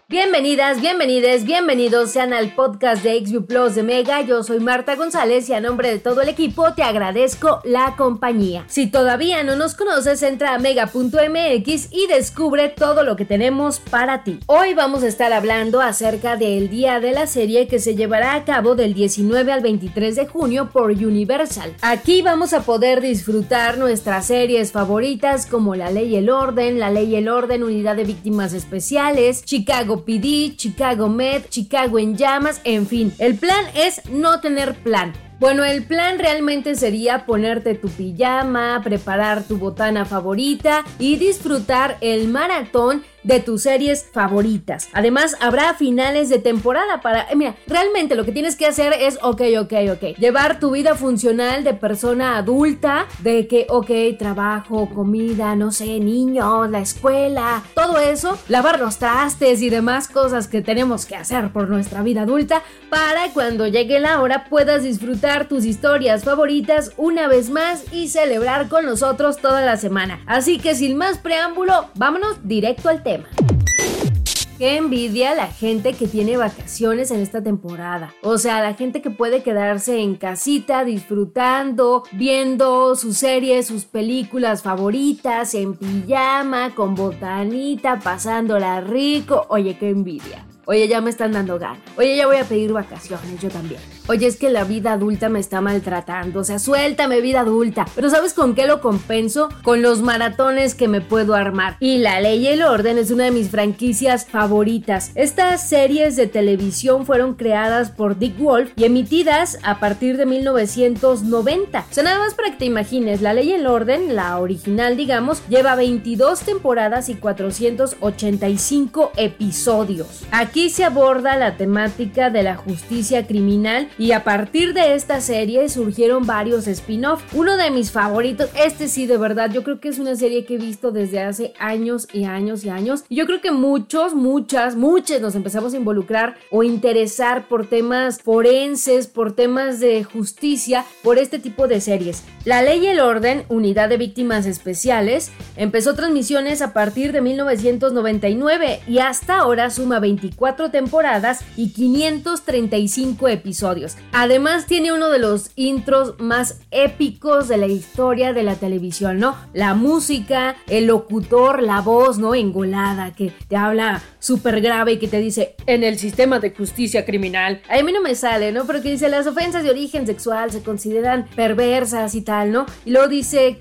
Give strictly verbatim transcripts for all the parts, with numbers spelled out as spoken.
Bienvenidas, bienvenides, bienvenidos sean al podcast de X V Plus de Mega. Yo soy Marta González y a nombre de todo el equipo te agradezco la compañía. Si todavía no nos conoces, entra a mega punto m x y descubre todo lo que tenemos para ti. Hoy vamos a estar hablando acerca del día de la serie que se llevará a cabo del diecinueve al veintitrés de junio por Universal. Aquí vamos a poder disfrutar nuestras series favoritas como La Ley y el Orden, La Ley y el Orden, Unidad de Víctimas Especiales, Chicago P D, Chicago Med, Chicago en Llamas, en fin. El plan es no tener plan. Bueno, el plan realmente sería ponerte tu pijama, preparar tu botana favorita y disfrutar el maratón de tus series favoritas. Además, habrá finales de temporada para... Eh, mira, realmente lo que tienes que hacer es, ok, ok, ok, llevar tu vida funcional de persona adulta, de que, ok, trabajo, comida, no sé, niños, la escuela, todo eso, lavar los trastes y demás cosas que tenemos que hacer por nuestra vida adulta, para cuando llegue la hora puedas disfrutar tus historias favoritas una vez más y celebrar con nosotros toda la semana. Así que sin más preámbulo, vámonos directo al tema. Qué envidia la gente que tiene vacaciones en esta temporada. O sea, la gente que puede quedarse en casita disfrutando, viendo sus series, sus películas favoritas, en pijama, con botanita, pasándola rico. Oye, qué envidia. Oye, ya me están dando ganas. Oye, ya voy a pedir vacaciones, yo también. Oye, es que la vida adulta me está maltratando. O sea, suéltame, vida adulta. Pero ¿sabes con qué lo compenso? Con los maratones que me puedo armar. Y La Ley y el Orden es una de mis franquicias favoritas. Estas series de televisión fueron creadas por Dick Wolf y emitidas a partir de mil novecientos noventa. O sea, nada más para que te imagines, La Ley y el Orden, la original, digamos, lleva veintidós temporadas y cuatrocientos ochenta y cinco episodios. Aquí Aquí se aborda la temática de la justicia criminal y a partir de esta serie surgieron varios spin-off. Uno de mis favoritos, este sí de verdad, yo creo que es una serie que he visto desde hace años y años y años. Y yo creo que muchos, muchas, muchos nos empezamos a involucrar o interesar por temas forenses, por temas de justicia, por este tipo de series. La Ley y el Orden, Unidad de Víctimas Especiales, empezó transmisiones a partir de mil novecientos noventa y nueve y hasta ahora suma veinticuatro temporadas y quinientos treinta y cinco episodios. Además tiene uno de los intros más épicos de la historia de la televisión, ¿no? La música, el locutor, la voz, ¿no? Engolada, que te habla súper grave y que te dice, en el sistema de justicia criminal. A mí no me sale, ¿no? Pero que dice, las ofensas de origen sexual se consideran perversas y tal, ¿no? Y luego dice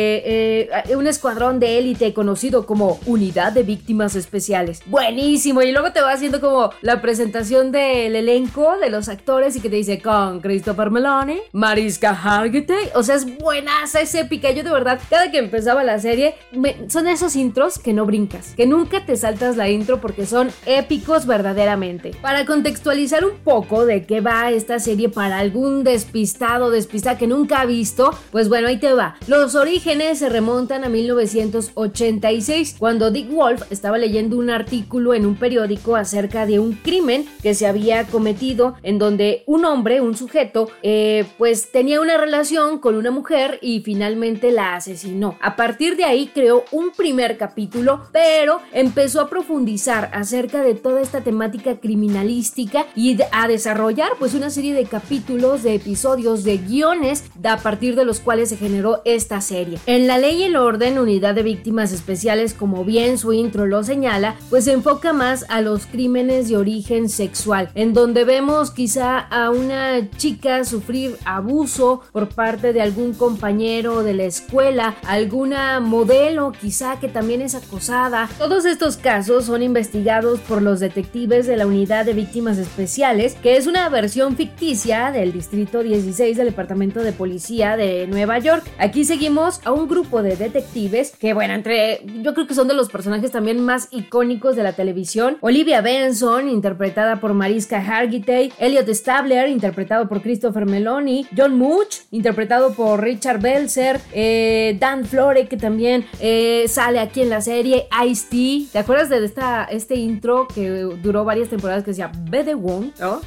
que eh, un escuadrón de élite conocido como Unidad de Víctimas Especiales. Buenísimo. Y luego te va haciendo como la presentación del elenco de los actores y que te dice con Christopher Meloni, Mariska Hargitay. O sea, es buenaza, es épica. Yo de verdad, cada que empezaba la serie, me, son esos intros que no brincas, que nunca te saltas la intro porque son épicos verdaderamente. Para contextualizar un poco de qué va esta serie para algún despistado, despistada que nunca ha visto, pues bueno, ahí te va. Los orígenes se remontan a mil novecientos ochenta y seis, cuando Dick Wolf estaba leyendo un artículo en un periódico acerca de un crimen que se había cometido en donde un hombre, un sujeto, eh, pues tenía una relación con una mujer y finalmente la asesinó. A partir de ahí creó un primer capítulo, pero empezó a profundizar acerca de toda esta temática criminalística y de, a desarrollar pues una serie de capítulos, de episodios, de guiones a partir de los cuales se generó esta serie. En La Ley y el Orden, Unidad de Víctimas Especiales, como bien su intro lo señala, pues se enfoca más a los crímenes de origen sexual, en donde vemos quizá a una chica sufrir abuso por parte de algún compañero de la escuela, alguna modelo quizá que también es acosada. Todos estos casos son investigados por los detectives de la Unidad de Víctimas Especiales, que es una versión ficticia del Distrito dieciséis del Departamento de Policía de Nueva York. Aquí seguimos a un grupo de detectives que, bueno, entre yo creo que son de los personajes también más icónicos de la televisión. Olivia Benson, interpretada por Mariska Hargitay, Elliot Stabler, interpretado por Christopher Meloni, John Much, interpretado por Richard Belzer, eh, Dan Florek, que también eh, sale aquí en la serie, Ice-T. ¿Te acuerdas de esta, este intro que duró varias temporadas que decía Bede Wong, ¿no?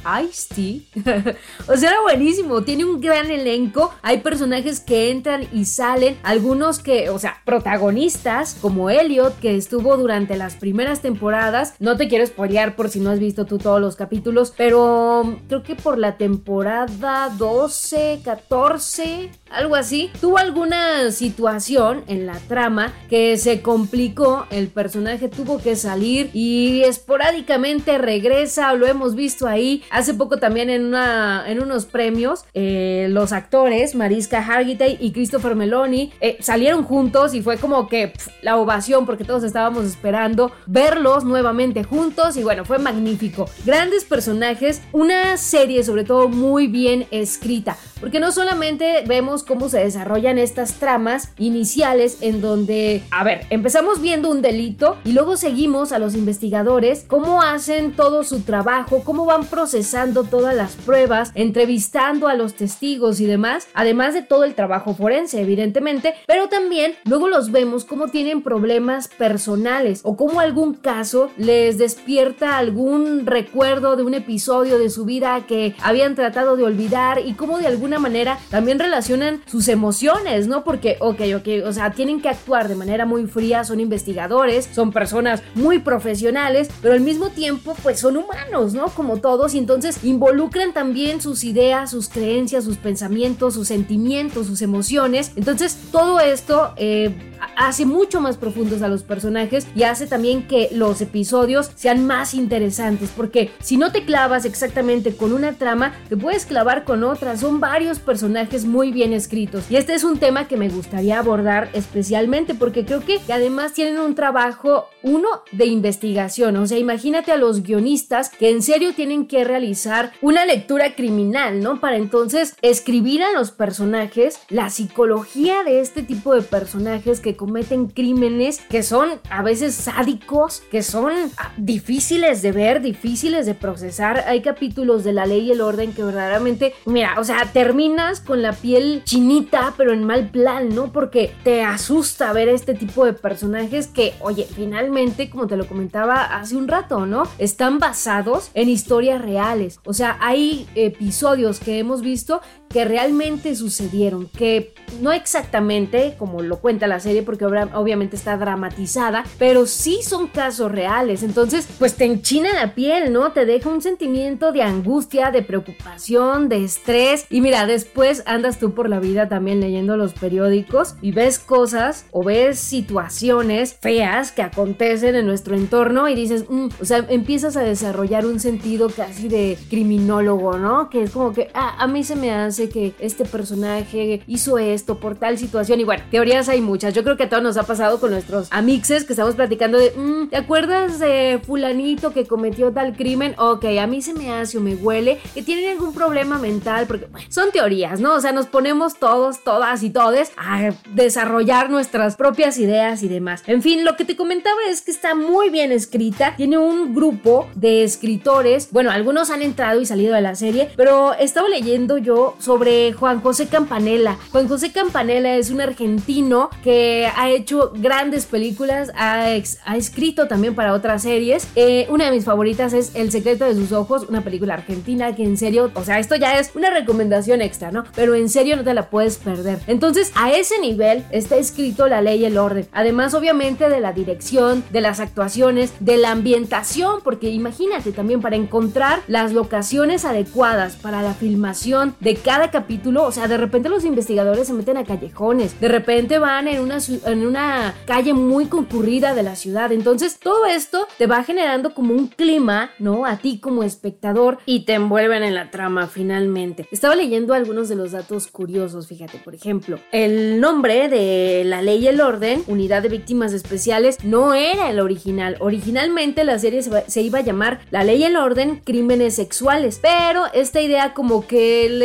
Ice-T. O sea, era buenísimo, tiene un gran elenco, hay personajes que entran y salen, algunos que, o sea, protagonistas como Elliot, que estuvo durante las primeras temporadas. No te quiero spoilear por si no has visto tú todos los capítulos, pero creo que por la temporada doce, catorce, algo así, tuvo alguna situación en la trama que se complicó, el personaje tuvo que salir y esporádicamente regresa, lo hemos visto ahí. Hace poco también en, una, en unos premios, eh, los actores Mariska Hargitay y Christopher Meloni eh, salieron juntos y fue como que pff, la ovación, porque todos estábamos esperando verlos nuevamente juntos y bueno, fue magnífico. Grandes personajes, una serie sobre todo muy bien escrita, porque no solamente vemos cómo se desarrollan estas tramas iniciales en donde, a ver, empezamos viendo un delito y luego seguimos a los investigadores, cómo hacen todo su trabajo, cómo van procesando todas las pruebas, entrevistando a los testigos y demás, además de todo el trabajo forense, evidentemente, pero también luego los vemos cómo tienen problemas personales o cómo algún caso les despierta algún recuerdo de un episodio de su vida que habían tratado de olvidar y cómo de alguna manera también relacionan sus emociones, ¿no? Porque, ok, ok, o sea, tienen que actuar de manera muy fría, son investigadores, son personas muy profesionales, pero al mismo tiempo, pues son humanos, ¿no? Como todos, y entonces involucran también sus ideas, sus creencias, sus pensamientos, sus sentimientos, sus emociones. Entonces, todo esto eh, hace mucho más profundos a los personajes y hace también que los episodios sean más interesantes, porque si no te clavas exactamente con una trama, te puedes clavar con otra. Son varios personajes muy bien escritos y este es un tema que me gustaría abordar especialmente porque creo que además tienen un trabajo, uno, de investigación. O sea, imagínate a los guionistas que en serio tienen que realizar una lectura criminal, ¿no? Para entonces escribir a los personajes, la psicología de este tipo de personajes que cometen crímenes que son a veces sádicos, que son ah, difíciles de ver, difíciles de procesar. Hay capítulos de La Ley y el Orden que verdaderamente, mira, o sea, terminas con la piel chinita, pero en mal plan, ¿no? Porque te asusta ver este tipo de personajes que, oye, finalmente, como te lo comentaba hace un rato, ¿no? Están basados en historias reales. O sea, hay episodios que hemos visto que realmente sucedieron, que no exactamente como lo cuenta la serie, porque ob- obviamente está dramatizada, pero sí son casos reales. Entonces, pues te enchina la piel, ¿no? Te deja un sentimiento de angustia, de preocupación, de estrés. Y mira, después andas tú por la vida también leyendo los periódicos y ves cosas o ves situaciones feas que acontecen en nuestro entorno y dices, mm, o sea, empiezas a desarrollar un sentido casi de criminólogo, ¿no? Que es como que, ah, a mí se me hace que este personaje hizo esto por tal situación. Y bueno, teorías hay muchas. Yo creo que a todos nos ha pasado con nuestros amixes que estamos platicando de, mm, ¿te acuerdas de fulanito que cometió tal crimen? Ok, a mí se me hace o me huele que tienen algún problema mental, porque bueno, son teorías, ¿no? O sea, nos ponemos todos, todas y todes a desarrollar nuestras propias ideas y demás. En fin, lo que te comentaba es que está muy bien escrita, tiene un grupo de escritores, bueno, algunos han entrado y salido de la serie, pero estaba leyendo yo sobre Juan José Campanella. Juan José Campanella es un argentino que ha hecho grandes películas, ha, ex, ha escrito también para otras series. Eh, una de mis favoritas es El secreto de sus ojos, una película argentina que en serio, o sea, esto ya es una recomendación extra, ¿no? Pero en serio no te la puedes perder. Entonces, a ese nivel está escrito La Ley y el Orden. Además, obviamente, de la dirección, de las actuaciones, de la ambientación, porque imagínate también para encontrar las locaciones adecuadas para la filmación de cada capítulo. O sea, de repente los investigadores se meten a callejones, de repente van en una, en una calle muy concurrida de la ciudad. Entonces, todo esto te va generando como un clima, ¿no? A ti como espectador y te envuelven en la trama finalmente. Estaba leyendo algunos de los datos curiosos, fíjate, por ejemplo, el nombre de La Ley y el Orden, Unidad de Víctimas Especiales, no era el original. Originalmente la serie se, va, se iba a llamar La Ley y el Orden, Crímenes Sexuales, pero esta idea como que les da un poco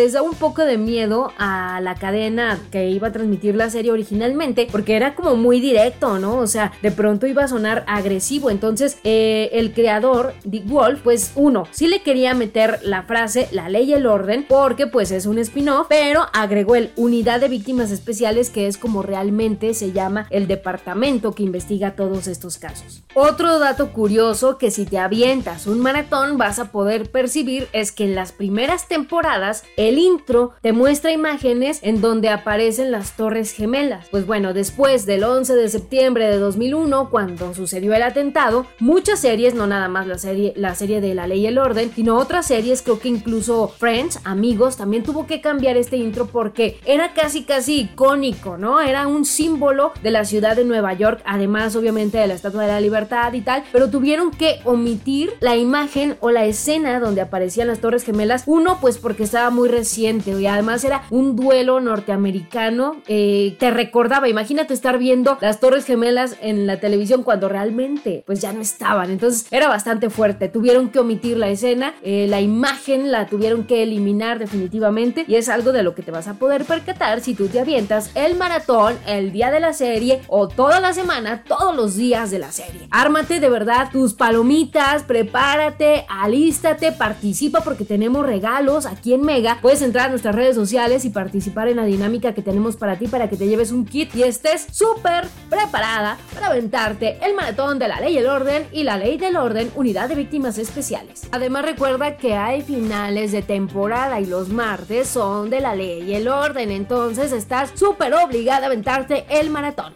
poco de miedo a la cadena que iba a transmitir la serie originalmente, porque era como muy directo, ¿no? O sea, de pronto iba a sonar agresivo. Entonces eh, el creador, Dick Wolf, pues uno, sí le quería meter la frase la ley y el orden, porque pues es un spin-off, pero agregó el unidad de víctimas especiales, que es como realmente se llama el departamento que investiga todos estos casos. Otro dato curioso que si te avientas un maratón vas a poder percibir es que en las primeras temporadas el intro te muestra imágenes en donde aparecen las Torres Gemelas. Pues bueno, después del once de septiembre de dos mil uno, cuando sucedió el atentado, muchas series, no nada más la serie, la serie de La Ley y el Orden, sino otras series, creo que incluso Friends, Amigos, también tuvo que cambiar este intro porque era casi casi icónico, ¿no? Era un símbolo de la ciudad de Nueva York, además obviamente de la Estatua de la Libertad y tal, pero tuvieron que omitir la imagen o la escena donde aparecían las Torres Gemelas. Uno, pues porque estaba muy reciente y además era un duelo norteamericano. Eh, te recordaba, imagínate estar viendo las Torres Gemelas en la televisión cuando realmente pues ya no estaban, entonces era bastante fuerte. Tuvieron que omitir la escena, eh, la imagen la tuvieron que eliminar definitivamente, y es algo de lo que te vas a poder percatar si tú te avientas el maratón el día de la serie o toda la semana, todos los días de la serie. Ármate de verdad tus palomitas, prepárate, alístate, participa porque tenemos regalos aquí en Mega. Puedes entrar a nuestras redes sociales y participar en la dinámica que tenemos para ti, para que te lleves un kit y estés súper preparada para aventarte el maratón de La Ley y el Orden y La Ley del Orden, unidad de víctimas especiales. Además recuerda que hay finales de temporada y los martes son de La Ley y el Orden, entonces estás súper obligada a aventarte el maratón.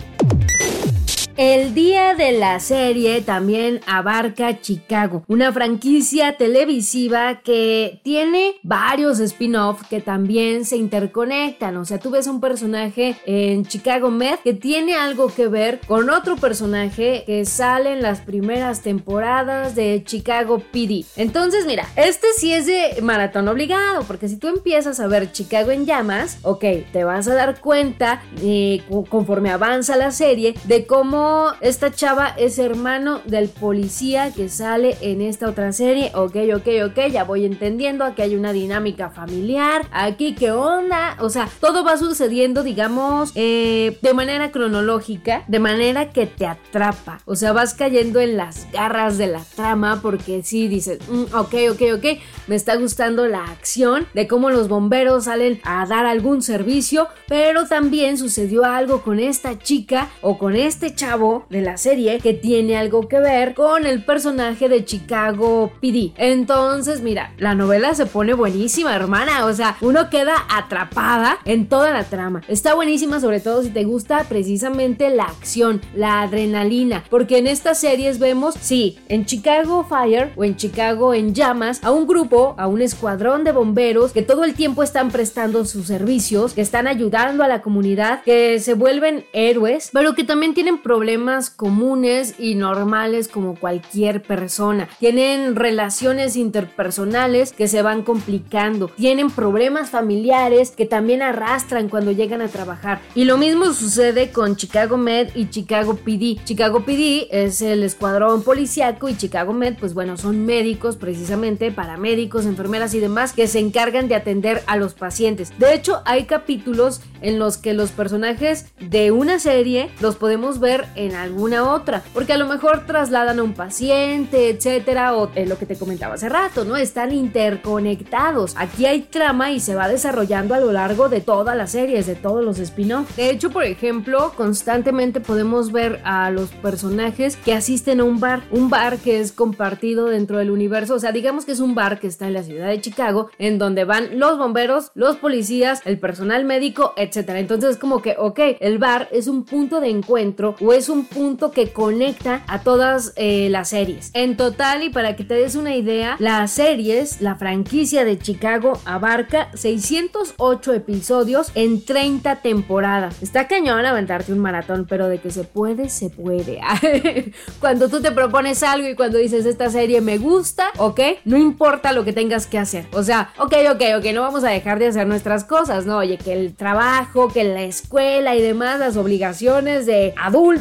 El día de la serie también abarca Chicago, una franquicia televisiva que tiene varios spin-off que también se interconectan. O sea, tú ves un personaje en Chicago Med que tiene algo que ver con otro personaje que sale en las primeras temporadas de Chicago P D. Entonces, mira, este sí es de maratón obligado, porque si tú empiezas a ver Chicago en llamas, ok, te vas a dar cuenta eh, conforme avanza la serie de cómo esta chava es hermano del policía que sale en esta otra serie. Ok, ok, ok, ya voy entendiendo. Aquí hay una dinámica familiar. Aquí, ¿qué onda? O sea, todo va sucediendo, digamos, eh, de manera cronológica, de manera que te atrapa. O sea, vas cayendo en las garras de la trama porque sí dices, mm, ok, ok, ok, me está gustando la acción de cómo los bomberos salen a dar algún servicio, pero también sucedió algo con esta chica o con este chavo de la serie que tiene algo que ver con el personaje de Chicago P D. Entonces, mira, la novela se pone buenísima, hermana. O sea, uno queda atrapada en toda la trama. Está buenísima, sobre todo si te gusta precisamente la acción, la adrenalina, porque en estas series vemos, sí, en Chicago Fire o en Chicago en llamas, a un grupo, a un escuadrón de bomberos que todo el tiempo están prestando sus servicios, que están ayudando a la comunidad, que se vuelven héroes, pero que también tienen problemas problemas comunes y normales como cualquier persona. Tienen relaciones interpersonales que se van complicando. Tienen problemas familiares que también arrastran cuando llegan a trabajar. Y lo mismo sucede con Chicago Med y Chicago P D. Chicago P D es el escuadrón policíaco y Chicago Med, pues bueno, son médicos precisamente, paramédicos, enfermeras y demás que se encargan de atender a los pacientes. De hecho, hay capítulos en los que los personajes de una serie los podemos ver en alguna otra, porque a lo mejor trasladan a un paciente, etcétera, o eh, lo que te comentaba hace rato, ¿no? Están interconectados. Aquí hay trama y se va desarrollando a lo largo de todas las series, de todos los spin-off. De hecho, por ejemplo, constantemente podemos ver a los personajes que asisten a un bar, un bar que es compartido dentro del universo. O sea, digamos que es un bar que está en la ciudad de Chicago, en donde van los bomberos, los policías, el personal médico, etcétera. Entonces es como que, ok, el bar es un punto de encuentro o es un punto que conecta a todas eh, las series. En total, y para que te des una idea, las series, la franquicia de Chicago abarca seiscientos ocho episodios en treinta temporadas. Está cañón aventarte un maratón, pero de que se puede, se puede. Cuando tú te propones algo y cuando dices esta serie me gusta, ok, no importa lo que tengas que hacer. O sea, ok, ok, ok, no vamos a dejar de hacer nuestras cosas, ¿no? Oye, que el trabajo, que la escuela y demás, las obligaciones de adulto,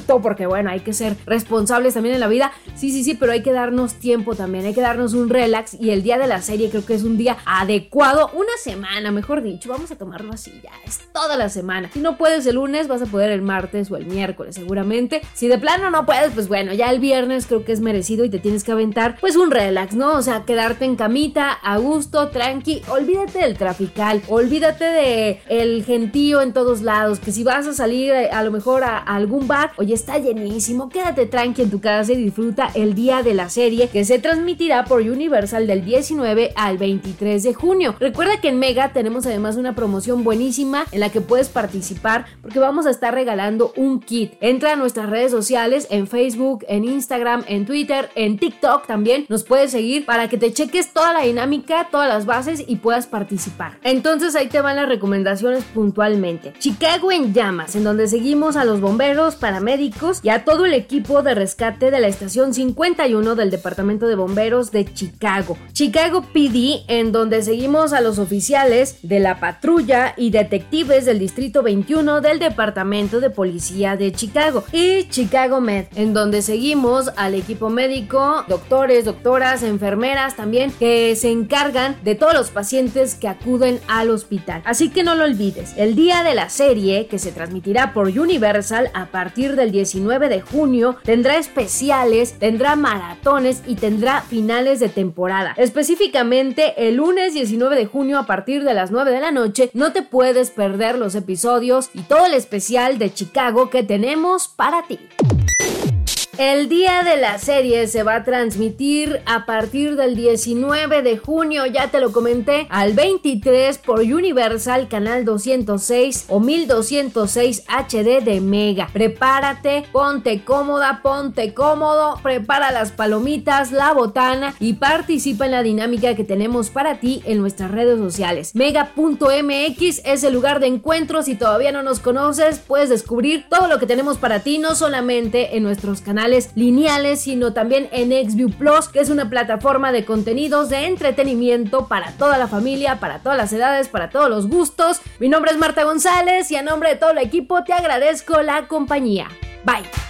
gusto, porque bueno, hay que ser responsables también en la vida. Sí, sí, sí, pero hay que darnos tiempo también, hay que darnos un relax, y el día de la serie creo que es un día adecuado, una semana, mejor dicho, vamos a tomarlo así, ya, es toda la semana. Si no puedes el lunes, vas a poder el martes o el miércoles seguramente. Si de plano no puedes, pues bueno, ya el viernes creo que es merecido y te tienes que aventar pues un relax, ¿no? O sea, quedarte en camita, a gusto, tranqui, olvídate del trafical, olvídate de el gentío en todos lados, que si vas a salir a lo mejor a, a algún bar, oye, está llenísimo, quédate tranqui en tu casa y disfruta el día de la serie, que se transmitirá por Universal del diecinueve al veintitrés de junio. Recuerda que en Mega tenemos además una promoción buenísima en la que puedes participar, porque vamos a estar regalando un kit. Entra a nuestras redes sociales, en Facebook, en Instagram, en Twitter, en TikTok también, nos puedes seguir para que te cheques toda la dinámica, todas las bases y puedas participar. Entonces ahí te van las recomendaciones puntualmente. Chicago en llamas, en donde seguimos a los bomberos, paramédicos y a todo el equipo de rescate de la estación cincuenta y uno del Departamento de Bomberos de Chicago. Chicago P D, en donde seguimos a los oficiales de la patrulla y detectives del Distrito veintiuno del Departamento de Policía de Chicago. Y Chicago Med, en donde seguimos al equipo médico, doctores, doctoras, enfermeras también, que se encargan de todos los pacientes que acuden al hospital. Así que no lo olvides, el día de la serie, que se transmitirá por Universal a partir del diecinueve de junio, tendrá especiales, tendrá maratones y tendrá finales de temporada. Específicamente el lunes diecinueve de junio a partir de las nueve de la noche, no te puedes perder los episodios y todo el especial de Chicago que tenemos para ti. El día de la serie se va a transmitir a partir del diecinueve de junio, ya te lo comenté, al veintitrés por Universal, canal doscientos seis o mil doscientos seis H D de Mega. Prepárate, ponte cómoda, ponte cómodo, prepara las palomitas, la botana y participa en la dinámica que tenemos para ti en nuestras redes sociales. Mega punto M X es el lugar de encuentro. Si todavía no nos conoces, puedes descubrir todo lo que tenemos para ti, no solamente en nuestros canales lineales, sino también en XView Plus, que es una plataforma de contenidos de entretenimiento para toda la familia, para todas las edades, para todos los gustos. Mi nombre es Marta González y a nombre de todo el equipo te agradezco la compañía. Bye.